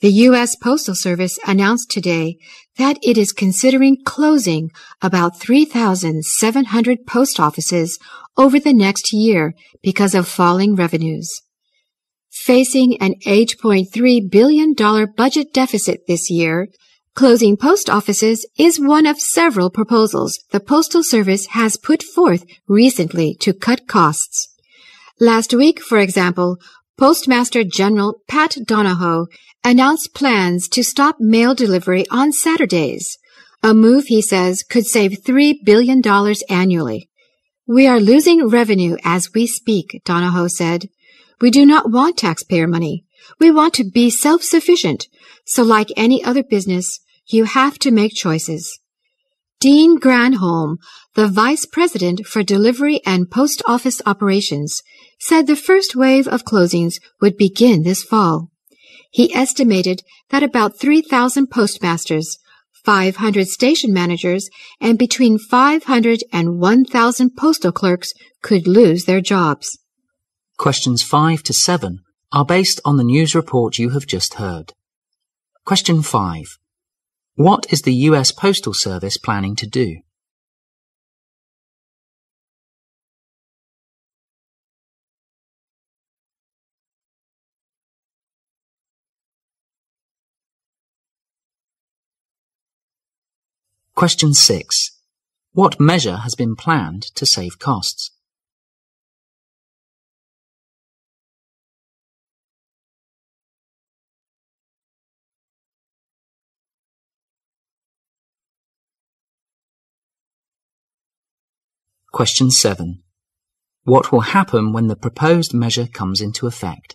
The U.S. Postal Service announced today that it is considering closing about 3,700 post offices over the next year because of falling revenues. Facing an $8.3 billion budget deficit this year, closing post offices is one of several proposals the Postal Service has put forth recently to cut costs. Last week, for example, Postmaster General Pat Donahoe announced plans to stop mail delivery on Saturdays, a move he says could save $3 billion annually. "We are losing revenue as we speak," Donahoe said. "We do not want taxpayer money. We want to be self-sufficient. So like any other business, you have to make choices." Dean Granholm, the Vice President for Delivery and Post Office Operations, said the first wave of closings would begin this fall. He estimated that about 3,000 postmasters, 500 station managers, and between 500 and 1,000 postal clerks could lose their jobs. Questions 5 to 7 are based on the news report you have just heard. Question 5. What is the U.S. Postal Service planning to do? Question 6. What measure has been planned to save costs? Question 7. What will happen when the proposed measure comes into effect?